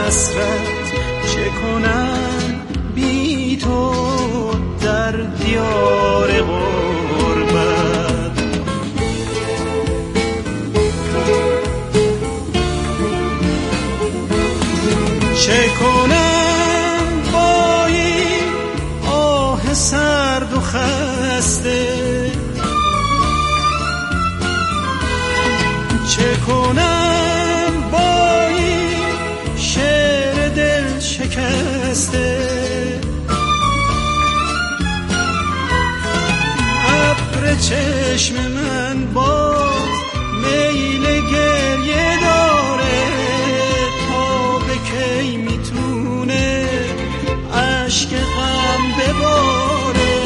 حسرت چه کنم بی تو در دیار غربت. چه کنم با این آه سرد و خسته، چه کنم با این شعر دل شکسته. ابر چشم من باز میل گریه داره، تا به کی میتونه اشک غم بباره.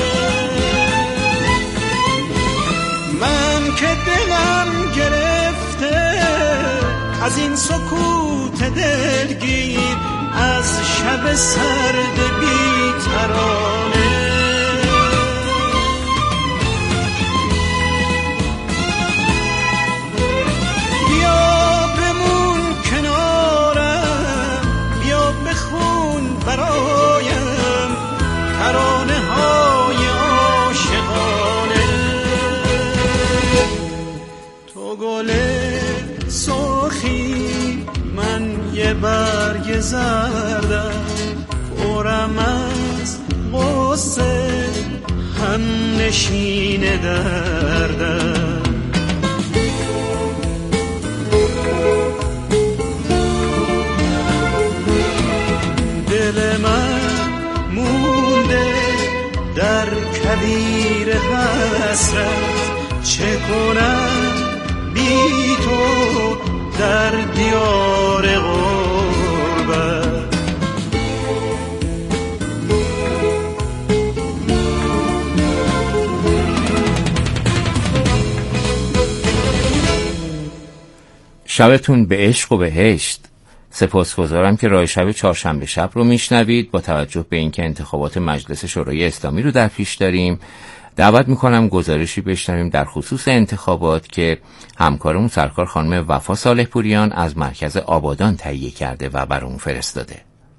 من که دلم گرفته از این سکوت دلگیر، از شب سرد بی ترانه. بیا بمون کنارم، بیا بخون برایم ترانه های عاشقانه. تو گل سرخی من یه برگ زردم، پرم از غصه هم نشین دردم. دل من مونده در کویر حسرت، چه کنم بی تو در دیار غربت. شبتون به عشق و بهشت. سپاسگزارم که راه شب چهارشنبه شب رو میشنوید. با توجه به اینکه انتخابات مجلس شورای اسلامی رو در پیش داریم، دعوت میکنم گزارشی بشنویم در خصوص انتخابات که همکارمون سرکار خانم وفا صالح پوریان از مرکز آبادان تهیه کرده و برامون فرستاده.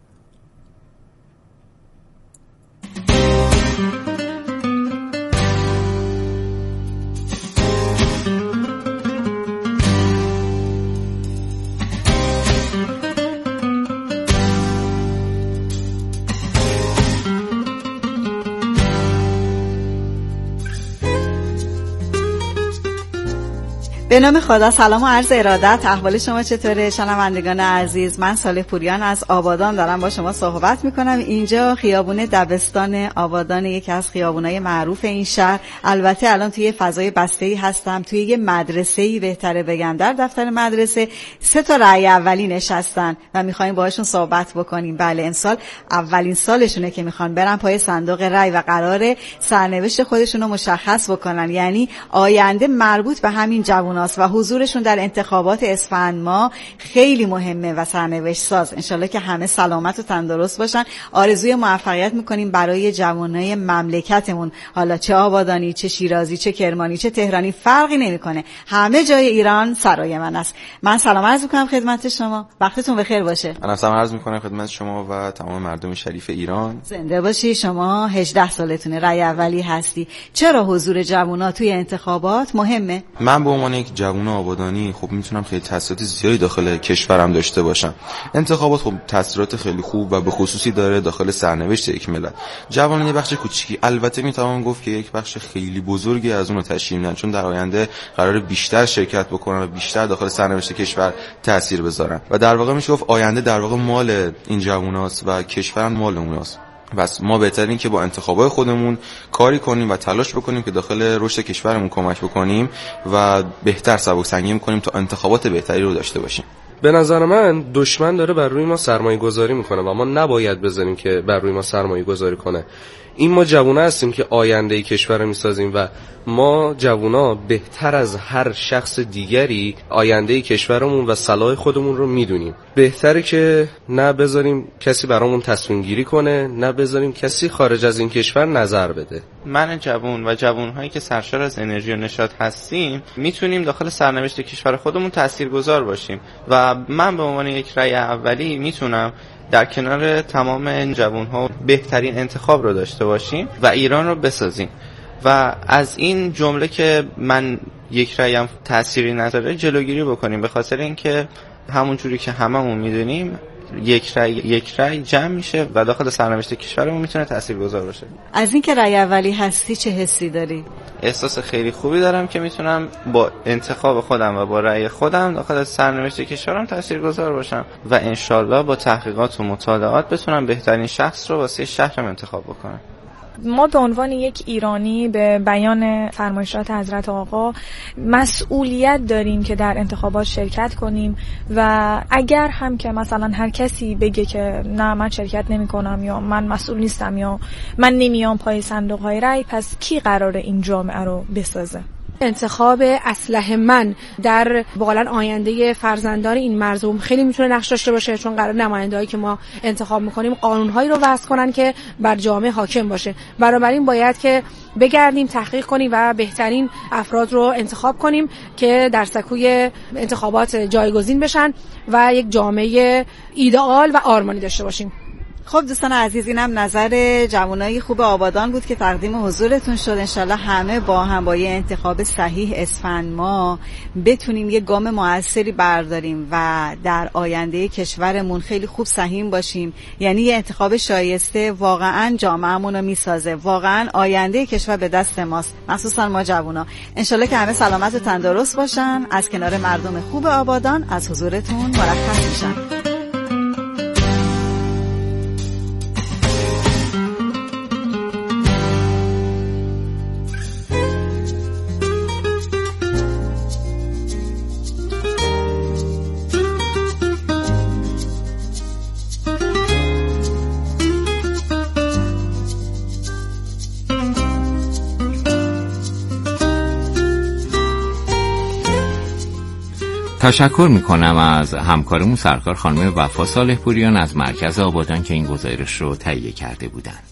به نام خدا. سلام و عرض ارادت. احوال شما چطوره شنوندگان عزیز؟ من صالح پوریان از آبادان دارم با شما صحبت میکنم. اینجا خیابون دبستان آبادان، یکی از خیابونای معروف این شهر. البته الان توی فضای بسته‌ای هستم، توی یه مدرسه‌ای بهتره بگم. در دفتر مدرسه 3 تا رأی اولی نشستن و میخوایم باهاشون صحبت بکنیم. بله، امسال اولین سالشونه که میخوان برن پای صندوق رأی و قراره سرنوشت خودشون رو مشخص بکنن. یعنی آینده مربوط به همین جوونا و حضورشون در انتخابات اسفند ماه خیلی مهمه و سرنوشت ساز. انشالله که همه سلامت و تندرست باشن. آرزوی موفقیت میکنیم برای جوانای مملکتمون، حالا چه آبادانی، چه شیرازی، چه کرمانی، چه تهرانی، فرقی نمیکنه. همه جای ایران سرای من است. من سلام عرض میکنم خدمت شما. وقتتون بخیر باشه. من سلام عرض میکنم خدمت شما و تمام مردم شریف ایران. زنده باشی. شما 18 سالتونه، رأی اولی هستی. چرا حضور جوانا توی انتخابات مهمه؟ من به عنوان یک جوان آبادانی خب میتونم خیلی تاثیرات زیادی داخل کشورم داشته باشم. انتخابات خب تاثیرات خیلی خوب و به خصوصی داره داخل سرنوشت یک ملت. جوانان یه بخش کوچیکی، البته میتوان گفت که یک بخش خیلی بزرگی از اون رو تشکیل میدن، چون در آینده قراره بیشتر شرکت بکنن و بیشتر داخل سرنوشت کشور تاثیر بذارن و در واقع میشه گفت آینده در واقع مال این جواناست و کشورم مال اوناست. بس ما بهترین که با انتخابات خودمون کاری کنیم و تلاش بکنیم که داخل رشد کشورمون کمک بکنیم و بهتر سبک سنگین کنیم تا انتخابات بهتری رو داشته باشیم. به نظر من دشمن داره بر روی ما سرمایه گذاری میکنه و ما نباید بذاریم که بر روی ما سرمایه گذاری کنه. این ما جوونا هستیم که آینده کشور رو میسازیم و ما جوونا بهتر از هر شخص دیگری آینده کشورمون و صلاح خودمون رو میدونیم. بهتره که نه بذاریم کسی برامون تصمیم گیری کنه، نه بذاریم کسی خارج از این کشور نظر بده. من جوان و جوانهایی که سرشار از انرژی و نشاط هستیم میتونیم داخل سرنوشت کشور خودمون تاثیرگذار باشیم و من به عنوان یک رأی اولی میتونم در کنار تمام جوانها بهترین انتخاب رو داشته باشیم و ایران رو بسازیم. و از این جمله که من یک رأیم تأثیری نداره جلوگیری بکنیم، به خاطر اینکه همون جوری که هممون میدونیم یک رأی جمع میشه و داخل سرنوشت کشورمون میتونه تاثیرگذار باشه. از این که رأی اولی هستی چه حسی داری؟ احساس خیلی خوبی دارم که میتونم با انتخاب خودم و با رأی خودم داخل سرنوشت کشورم تاثیرگذار باشم و انشالله با تحقیقات و مطالعات بتونم بهترین شخص رو واسه شهرم انتخاب بکنم. ما به عنوان یک ایرانی به بیان فرمایشات حضرت آقا مسئولیت داریم که در انتخابات شرکت کنیم و اگر هم که مثلا هر کسی بگه که نه من شرکت نمی کنم یا من مسئول نیستم یا من نمیام پای صندوق های رای، پس کی قراره این جامعه رو بسازه؟ انتخاب اصلح من در واقعا آینده فرزندان این مرزوم خیلی میتونه نقش داشته باشه، چون قرار نمایندهایی که ما انتخاب میکنیم قانونهایی رو وضع کنن که بر جامعه حاکم باشه. بنابراین باید که بگردیم تحقیق کنیم و بهترین افراد رو انتخاب کنیم که در سکوی انتخابات جایگزین بشن و یک جامعه ایدئال و آرمانی داشته باشیم. خب دوستان عزیز، اینم نظر جوانای خوب آبادان بود که تقدیم حضورتون شد. انشالله همه با هم با یه انتخاب صحیح اسفند ما بتونیم یه گام موثری برداریم و در آینده کشورمون خیلی خوب سهیم باشیم. یعنی یه انتخاب شایسته واقعا جامعهمون رو میسازه، واقعا آینده کشور به دست ماست، مخصوصا ما جوانا. انشالله که همه سلامت و تندرست باشن، از کنار مردم خوب آبادان از حضورتون مرخص میشن. تشکر میکنم از همکارمون سرکار خانم وفا صالح پوریان از مرکز آبادان که این گزارش رو تهیه کرده بودند.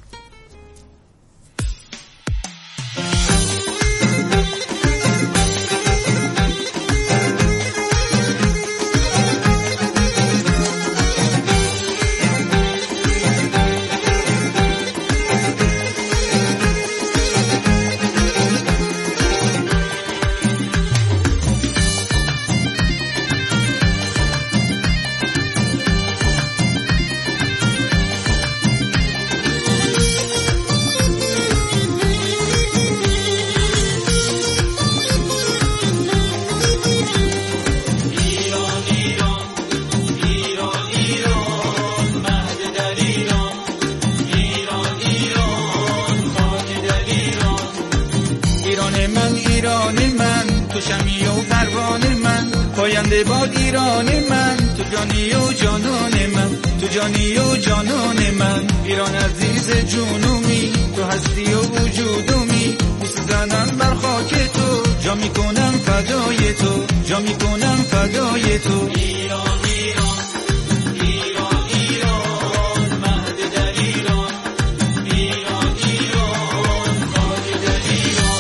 پاینده باد ایران من، تو جانی و جانان من، تو جانی و جانان من. ایران عزیز جنومی، تو هستی و وجودمی، میسوزنم بر خاک تو، جا میکنم فدای تو، جا میکنم فدای تو. ایران ایران ایران ایران، مهد در ایران، ایران ایران، خاک در ایران.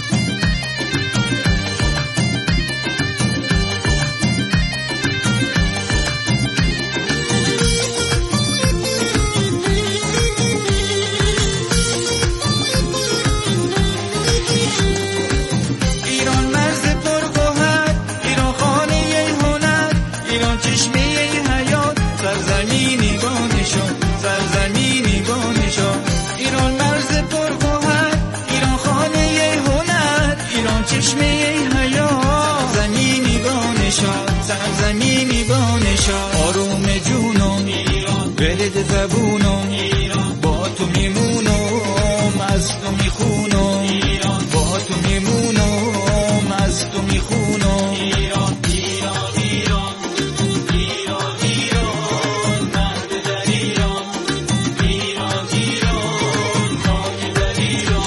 سرزمینی بانشان، آروم جونم ولد زبونم، با تو میمونم از تو میخونم، با تو میمونم از تو میخونم. ایران ایران ایران ایران ایران، مهد در ایران، ایران ایران، خاک در ایران.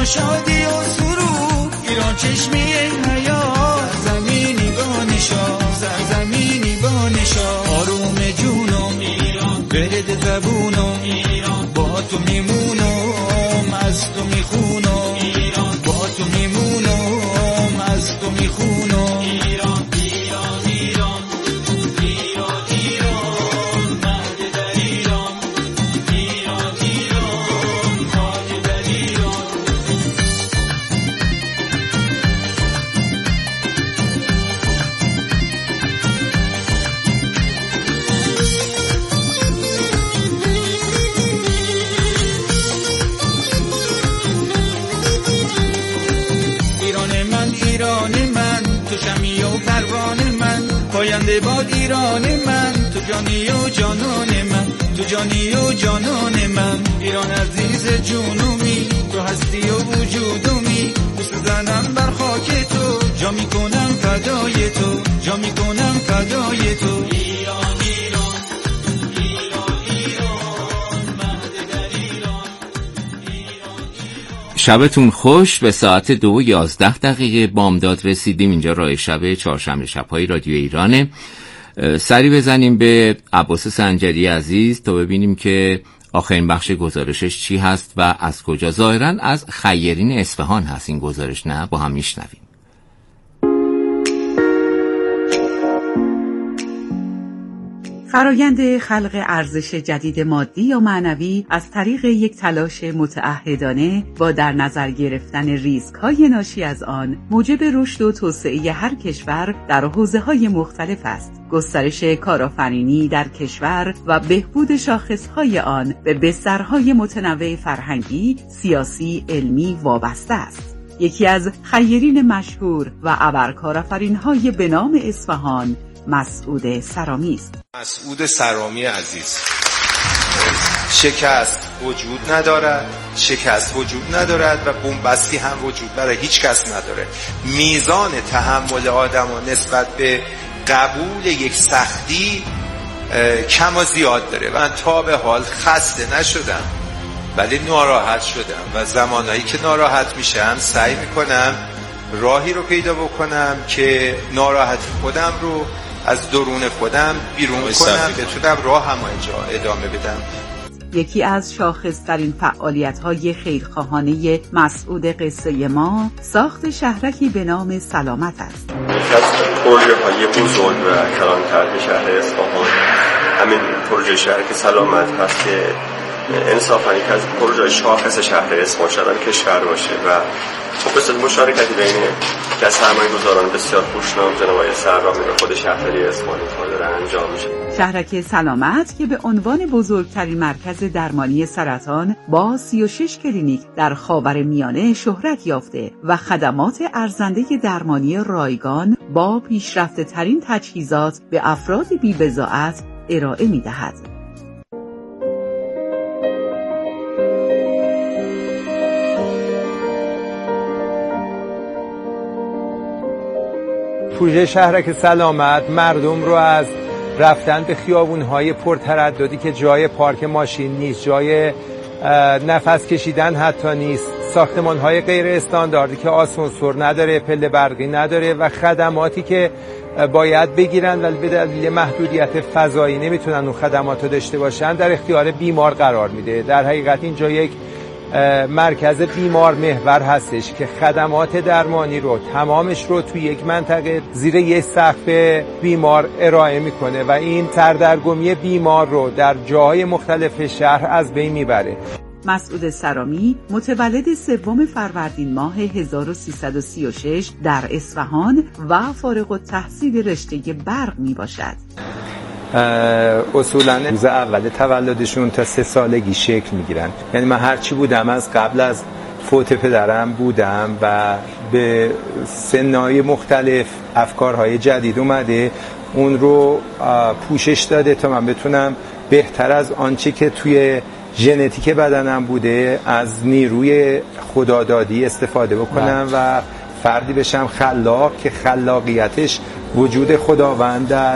شادی و سرور، ایران چشمه حیات، زمینی با نشاط، سرزمینی با نشاط، آروم جونم ایران، برد زبونم ایران، با تو میمونم از تو میخونم ایران، با تو میمونم از تو میخونم ایران، ایران ایران ایران ایران، مهد در ایران، ایران ایران، خاک در ایران. ایران من تو شمی و پروان من، پاینده باد ایران من، تو جانی و جانان من، تو جانی و جانان من، ایران عزیز جونومی، تو هستی و وجودومی، دوست زنم بر خاک تو، جا میکنم فدای تو، جا میکنم فدای تو، ایران ایران ایران ایران، مهد در ایران، ایران ایران. شبتون خوش. به ساعت 2:11 بامداد رسیدیم. اینجا راه شب چهارشنبه شب‌های رادیو ایرانه. سری بزنیم به عباس سنجری عزیز تا ببینیم که آخرین بخش گزارشش چی هست و از کجا. ظاهراً از خیرین اصفهان هست این گزارش، نه؟ با هم میشنویم. فرایند خلق ارزش جدید مادی یا معنوی از طریق یک تلاش متعهدانه با در نظر گرفتن ریسک‌های ناشی از آن موجب رشد و توسعه هر کشور در حوزه‌های مختلف است. گسترش کارآفرینی در کشور و بهبود شاخص‌های آن به بسترهای متنوع فرهنگی، سیاسی، علمی وابسته است. یکی از خیرین مشهور و ابرکارآفرین‌های به نام اصفهان مسعود سرامی است. مسعود سرامی عزیز، شکست وجود ندارد، شکست وجود ندارد و بنبستی هم وجود برای هیچ کس نداره. میزان تحمل آدم نسبت به قبول یک سختی کم و زیاد داره. من تا به حال خسته نشدم ولی ناراحت شدم و زمانهایی که ناراحت میشم سعی میکنم راهی رو پیدا بکنم که ناراحتی خودم رو از درون خودم بیرون کنم، بتونم راه هم ادامه بدم. یکی از شاخص‌ترین فعالیت‌های خیرخواهانه مسعود قصه ما ساخت شهرکی به نام سلامت است. از پروژه‌های بزرگ و کلانتر شهر اصفهان همین پروژه شهرک سلامت هست که انصافاً یک از پروژه شاخص شهر اصفهان شدن کشور باشه و خب مشارکتی بین که از سرمایه‌گذاران بسیار خوشنام جناب آقای سرامی و خود شهرداری اصفهان داره انجام میشه. شهرک سلامت که به عنوان بزرگترین مرکز درمانی سرطان با 36 کلینیک در خاورمیانه شهرت یافته و خدمات ارزنده درمانی رایگان با پیشرفته ترین تجهیزات به افراد بی‌بضاعت ارائه می‌دهد. پروژه شهرک سلامت مردم رو از رفتن به خیابون‌های پرترددی که جای پارک ماشین نیست، جای نفس کشیدن حتی نیست، ساختمان‌های غیر استانداردی که آسانسور نداره، پله برقی نداره و خدماتی که باید بگیرن ولی به دلیل محدودیت فضایی نمیتونن اون خدمات رو داشته باشن در اختیار بیمار قرار میده. در حقیقت اینجا یک مرکز بیمار محور هستش که خدمات درمانی رو تمامش رو توی یک منطقه زیر یک سقف بیمار ارائه میکنه و این سردرگمی بیمار رو در جاهای مختلف شهر از بین میبره. مسعود سرامی متولد 3 فروردین ماه 1336 در اصفهان و فارغ التحصیل رشته برق می باشد. اصولاً روز اول تولدشون تا 3 سالگی شکل میگیرن. یعنی من هرچی بودم از قبل از فوت پدرم بودم و به سنهای مختلف افکارهای جدید اومده، اون رو پوشش داده تا من بتونم بهتر از آنچه که توی ژنتیک بدنم بوده از نیروی خدادادی استفاده بکنم و فردی بشم خلاق که خلاقیتش وجود خداوند در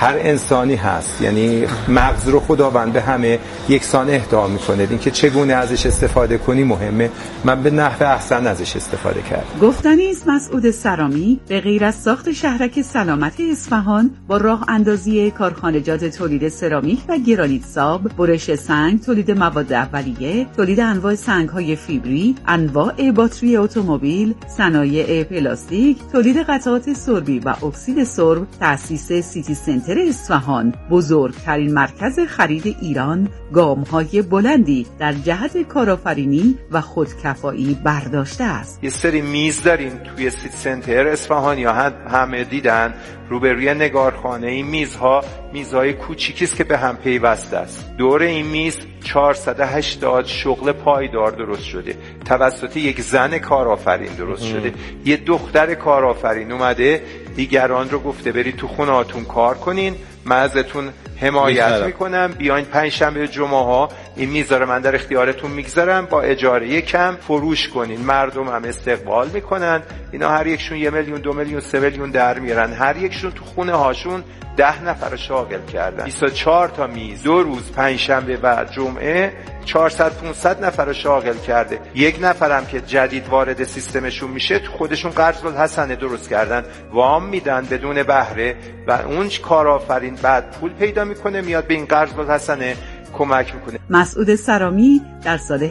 هر انسانی هست، یعنی مغز رو خداوند به همه یکسان اهدا میکنه، این که چگونه ازش استفاده کنی مهمه. من به نحو احسن ازش استفاده کردم. گفتنی است مسعود سرامی به غیر از ساخت شهرک سلامت اصفهان با راه اندازی کارخانجات تولید سرامیک و گرانیت ساب، برش سنگ، تولید مواد اولیه، تولید انواع سنگ‌های فیبری، انواع باتری اتومبیل، صنایع پلاستیک، تولید قطعات سربی و اکسید سرب، تأسیس سیتی سنتر اصفهان، بزرگترین مرکز خرید ایران، گام‌های بلندی در جهت کارآفرینی و خودکفایی برداشته است. یه سری میز داریم توی سیتی سنتر اصفهان، یا همه دیدن روبروی نگارخانه. این میزهای کوچیکی است که به هم پیوسته است. دور این میز 480 شغل پایدار درست شده، توسط یک زن کارآفرین درست شده. یه دختر کارآفرین اومده دیگران رو گفته برید تو خونه‌هاتون کار کنین، من ازتون حمایت میکنم، بیاین پنجشنبه جمعه ها این میزا رو من در اختیارتون میگذارم، با اجاره کم فروش کنین. مردم هم استقبال میکنن. اینا هر یکشون 1 میلیون 2 میلیون 3 میلیون در میارن. هر یکشون تو خونه هاشون 10 نفر شاغل کردن. 24 تا میز 2 روز پنجشنبه و جمعه 400-500 نفر شاغل کرده. یک نفرم که جدید وارد سیستمشون میشه تو خودشون قرض الحسنه درست کردن، وام میدن بدون بهره و اون کارآفرین بعد پول پیدا میکنه میاد به این قرض الحسنه کمک میکنه. مسعود سرامی در سال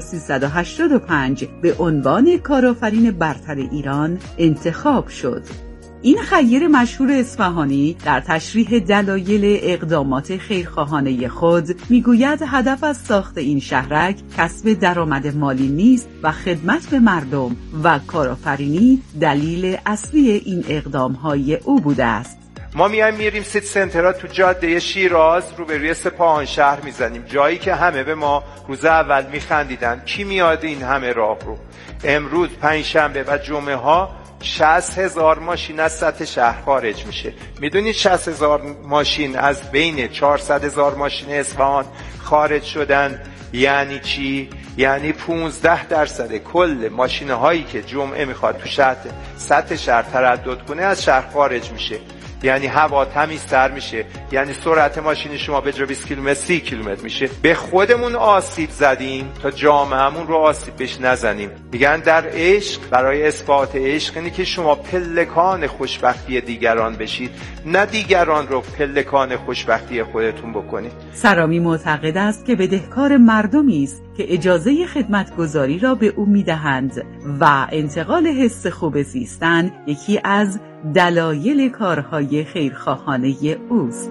1385 به عنوان کارآفرین برتر ایران انتخاب شد. این خیر مشهور اصفهانی در تشریح دلایل اقدامات خیرخواهانه خود میگوید هدف از ساخت این شهرک کسب درآمد مالی نیست و خدمت به مردم و کارآفرینی دلیل اصلی این اقدامهای او بوده است. ما میریم سیتی سنترها تو جاده شیراز روبروی سپاهان شهر میزنیم، جایی که همه به ما روز اول میخندیدن. کی میاد این همه راه رو؟ امروز پنجشنبه و جمعه ها 60,000 ماشین از سطح شهر خارج میشه. میدونید 60,000 ماشین از بین 400,000 ماشین اصفهان خارج شدن یعنی چی؟ یعنی 15% کل ماشین هایی که جمعه میخواد تو سطح شهر تردد کنه از شهر خارج میشه. یعنی هوا تمیزتر میشه، یعنی سرعت ماشین شما به جای 20 کیلومتر 30 کیلومتر میشه. به خودمون آسیب زدیم تا جامعهمون رو آسیب بهش نزنیم. میگن در عشق، برای اثبات عشق اینه که شما پلکان خوشبختی دیگران بشید، نه دیگران رو پلکان خوشبختی خودتون بکنید. سرامی معتقد است که بدهکار مردمی است که اجازه خدمتگزاری را به او میدهند و انتقال حس خوب زیستن یکی از دلایل کارهای خیرخواهانه اوست.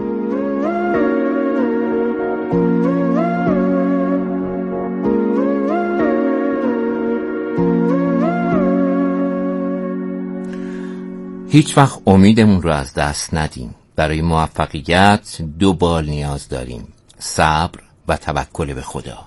هیچ وقت امیدمون رو از دست ندیم. برای موفقیت 2 بال نیاز داریم: صبر و توکل به خدا.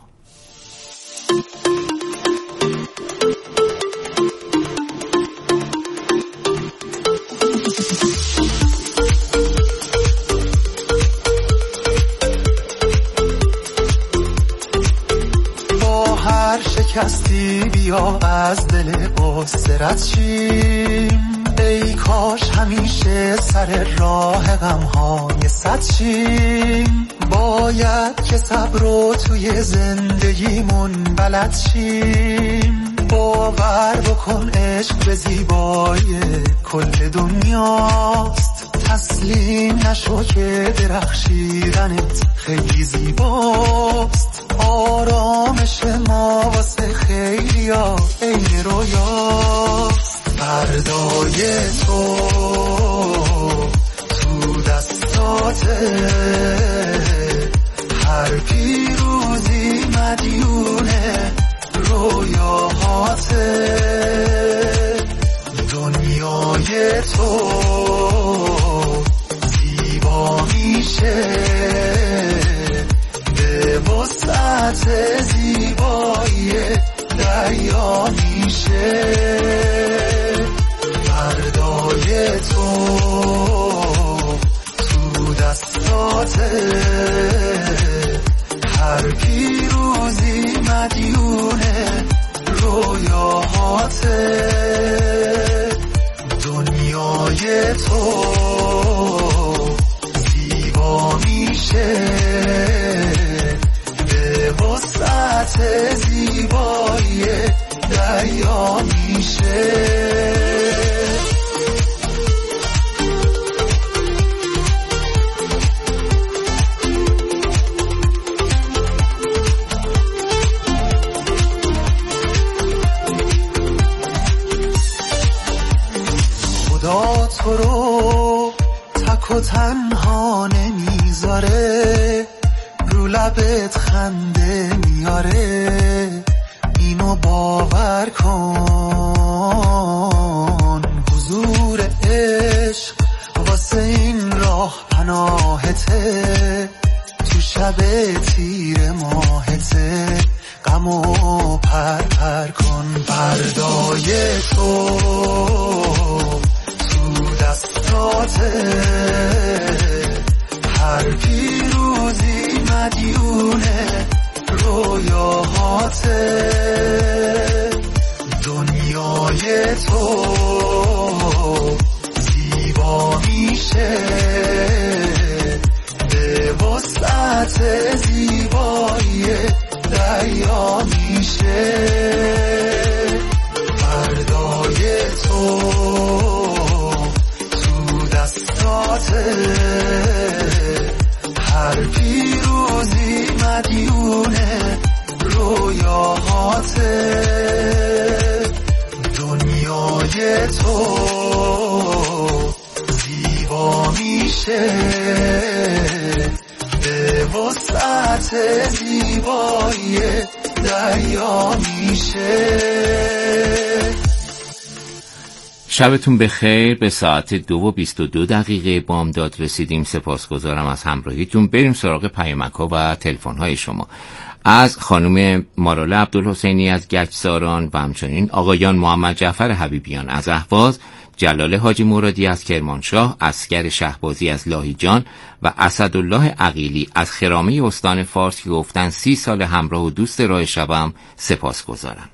با هر شکستی بیا از دل بسرت شیم، ای کاش همیشه سر راه غم‌های صد شیم. باید که صبر رو توی زندگیمون بلد شیم. باور بکن عشق به زیبایی کل دنیاست، تسلیم نشو که درخشیدنت خیلی زیباست. آرامش ما واسه خیلیا عین رویاست. فردای تو دستاته، هر پیروزی مدیونه رویاهاته. دنیای تو زیبا میشه به وسعت زیبایی دریا میشه. فردای تو دستاته، هر پیروزی مدیونه رویاهاته. دنیای تو وسعت زیبایی دریا میشه. خدا تو رو تک و تنها نمیذاره، رو لبت خنده میاره، اینو باور کن. حضور عشق واسه این راه پناهته، تو شب تیر ماهته، غمو پر پر کن. فردای تو دستاته، هر پیروزی مدیونه رویاهاته. دنیای تو زیبا میشه، به وسعت زیبایی دریا میشه. فردای تو هر پیروزی مدیونه رویاهاته. دنیای تو زیبا میشه، به وسعت زیبایی دریا میشه. شبتون بخیر. به ساعت 2:22 بامداد رسیدیم. سپاسگزارم از همراهیتون. بریم سراغ پیامک‌ها و تلفن‌های شما. از خانم ماراله عبدالحسینی از گچساران و همچنین آقایان محمد جعفر حبیبیان از اهواز، جلال حاجی مرادی از کرمانشاه، اصغر شهبازی از لاهیجان و اسدالله عقیلی از خرامه استان فارس که گفتن 30 سال همراه و دوست راه شبم. سپاسگزارم.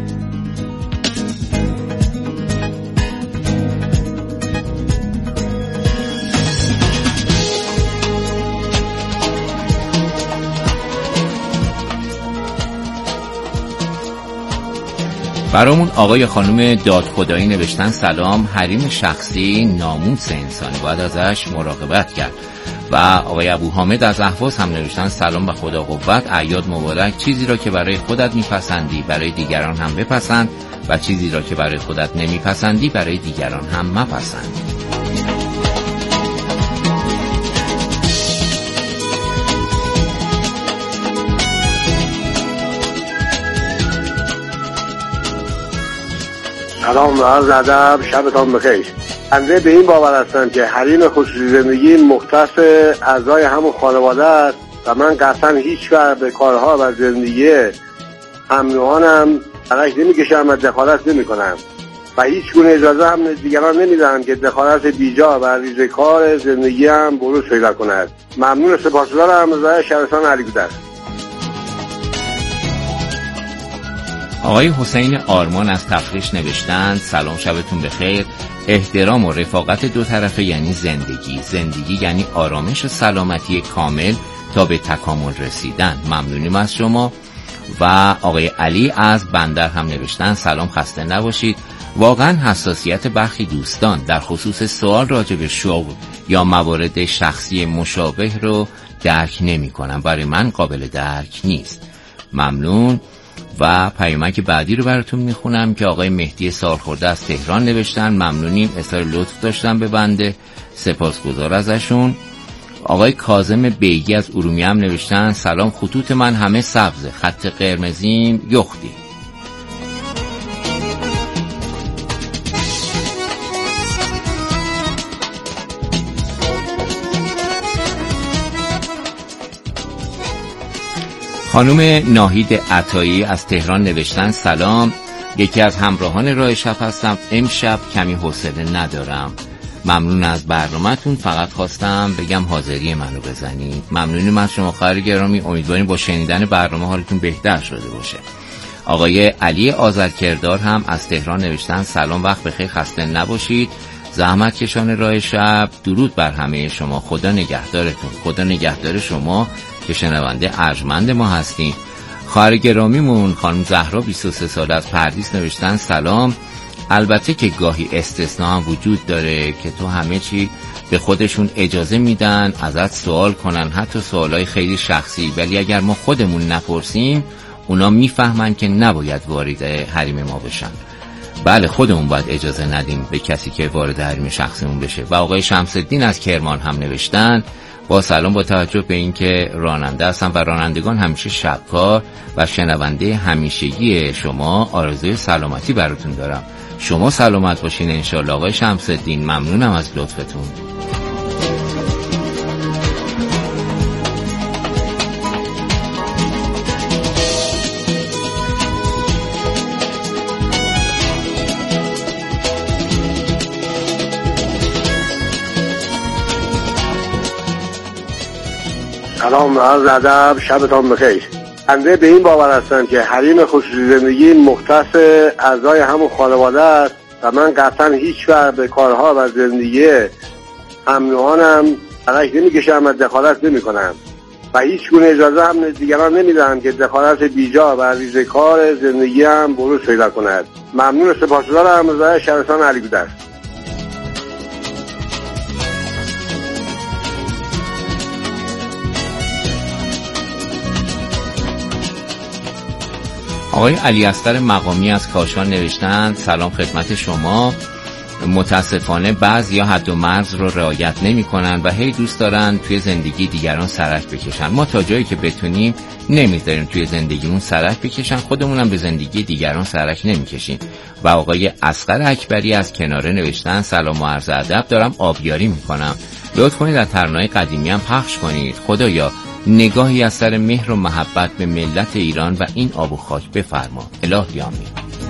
برامون آقای خانم دادخدایی نوشتن سلام، حریم شخصی ناموس انسانی باید ازش مراقبت کرد. و آقای ابو حامد از اهواز هم نوشتن سلام و خدا قوت، اعیاد مبارک. چیزی را که برای خودت میپسندی برای دیگران هم بپسند و چیزی را که برای خودت نمیپسندی برای دیگران هم مپسند. سلام و عرض ادب، شبتان بخیر. بنده به این باور هستم که حریم خصوصی زندگی مختص اعضای همون خانواده است و من قطعا هیچ وقت به کارها و زندگی هم‌نوعانم علک نمی‌کشم و دخالت نمی‌کنم و هیچ گونه اجازه هم دیگران نمیدن که دخالت بیجا و ریزکار زندگی هم بروز پیدا کند. ممنون، سپاسگزارم. رضای شهرستان علی گودرز. آقای حسین آرمان از تفریش نوشتند سلام، شبتون بخیر. احترام و رفاقت دو طرفه یعنی زندگی یعنی آرامش و سلامتی کامل تا به تکامل رسیدن. ممنونیم از شما. و آقای علی از بندر هم نوشتن سلام، خسته نباشید. واقعا حساسیت برخی دوستان در خصوص سوال راجع به شغل یا موارد شخصی مشابه رو درک نمی کنم. برای من قابل درک نیست. ممنون. و پیامک بعدی رو براتون میخونم که آقای مهدی سالخورده از تهران نوشتن ممنونیم، اظهار لطف داشتن به بنده، سپاسگزار ازشون. آقای کاظم بیگی از ارومیه هم نوشتن سلام، خطوط من همه سبزه، خط قرمزیم یختی. خانم ناهید عطایی از تهران نوشتن سلام، یکی از همراهان راه شب هستم، امشب کمی حوصله ندارم. ممنون از برنامه‌تون، فقط خواستم بگم حاضری منو بزنید. ممنونیم از شما خواهر گرامی، امیدواریم با شنیدن برنامه حالتون بهتر شده باشه. آقای علی آذرکردار هم از تهران نوشتن سلام، وقت بخیر، خسته نباشید. زحمت کشان راه شب، درود بر همه شما، خدا نگهدارتون، خدا نگهدار شما که شنونده ارجمند ما هستین. خواهر گرامیمون خانم زهرا 23 ساله از پردیس نوشتن سلام. البته که گاهی استثناء هم وجود داره که تو همه چی به خودشون اجازه میدن ازت سوال کنن، حتی سوالای خیلی شخصی، ولی اگر ما خودمون نپرسیم اونا میفهمن که نباید وارد حریم ما بشن. بله خودمون باید اجازه ندیم به کسی که وارد حریم شخصیمون بشه. و آقای شمس‌الدین از کرمان هم نوشتن با سلام، با توجه به اینکه راننده هستم و رانندگان همیشه شبکار و شنونده همیشگی شما، آرزوی سلامتی براتون دارم. شما سلامت باشین انشالله. آقای شمس‌الدین ممنونم از لطفتون. سلام، عرض ادب، شبتان بخیر. بنده به این باور هستم که حریم خصوصی زندگی مختص اعضای همون خانواده است و من قطعا هیچ وقت به کارها و زندگی هم‌نوعانم ترک نمی‌کشم و دخالت نمی‌کنم و هیچ گونه اجازه هم دیگران نمیدهم که دخالت بیجا و ریزکار زندگی هم بروز پیدا کند. ممنون، سپاسگزارم. رضای شهرستان علی گودرز. آقای علی اصغر مقامی از کاشان نوشتند سلام خدمت شما. متاسفانه بعضیا حد و مرز رو رعایت نمی‌کنن و هی دوست دارن توی زندگی دیگران سرک بکشن. ما تا جایی که بتونیم نمیذاریم توی زندگیمون سرک بکشن، خودمونم به زندگی دیگران سرک نمیکشیم. و آقای اصغر اکبری از کناره نوشتن سلام و عرض ادب، دارم آبیاری میکنم، لطف کنید در ترانه‌های قدیمی هم پخش کنید. خدایا نگاهی از سر مهر و محبت به ملت ایران و این آب و خاک بفرما. الهی آمین.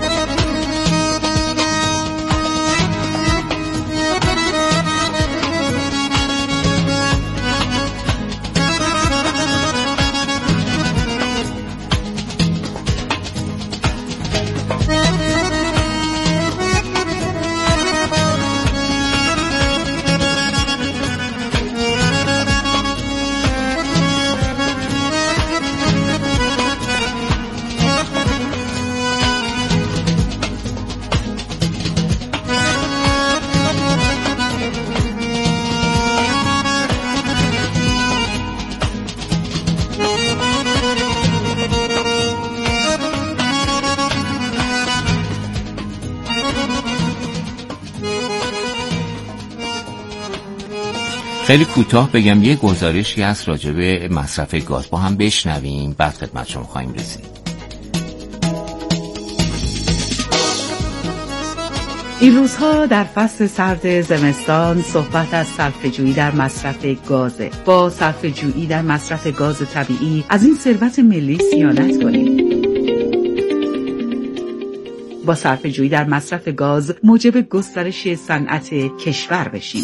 خیلی کوتاه بگم یه گزارشی هست راجع به مصرف گاز، با هم بشنویم بعد خدمت شما خواهیم رسید. این روزها در فصل سرد زمستان صحبت از صرفه‌جویی در مصرف گازه. با صرفه‌جویی در مصرف گاز طبیعی از این ثروت ملی صیانت کنیم. با صرفه‌جویی در مصرف گاز موجب گسترش صنعت کشور بشیم.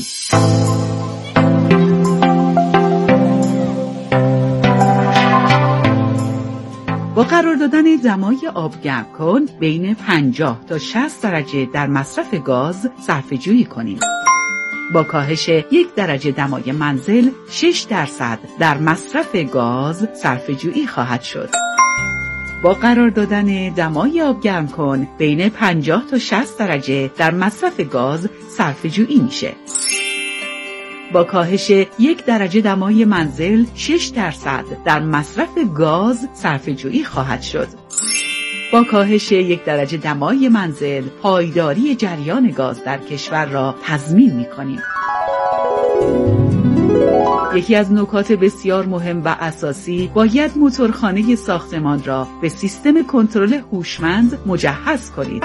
با قرار دادن دمای آب گرم کن بین 50 تا 60 درجه در مصرف گاز صرفه‌جویی کنیم. با کاهش 1 درجه دمای منزل 6% در مصرف گاز صرفه‌جویی خواهد شد. با قرار دادن دمای آب گرم کن بین 50 تا 60 درجه در مصرف گاز صرفه‌جویی میشه. با کاهش 1 درجه دمای منزل 6% در مصرف گاز صرفه‌جویی خواهد شد. با کاهش 1 درجه دمای منزل پایداری جریان گاز در کشور را تضمین می‌کنیم. یکی از نکات بسیار مهم و اساسی، باید موتورخانه ساختمان را به سیستم کنترل هوشمند مجهز کنید.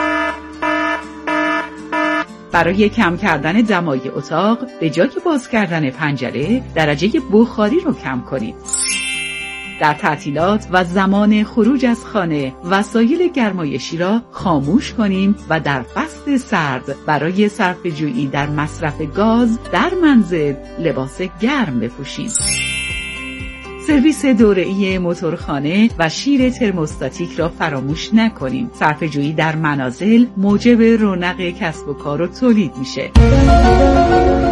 برای کم کردن دمای اتاق به جای باز کردن پنجره درجه بخاری رو کم کنید. در تعطیلات و زمان خروج از خانه وسایل گرمایشی را خاموش کنیم و در فصل سرد برای صرفه‌جویی در مصرف گاز در منزل لباس گرم بپوشیم. سرویس دوره‌ای موتورخانه و شیر ترموستاتیک را فراموش نکنیم. صرفه‌جویی در منازل موجب رونق کسب و کار و تولید میشه.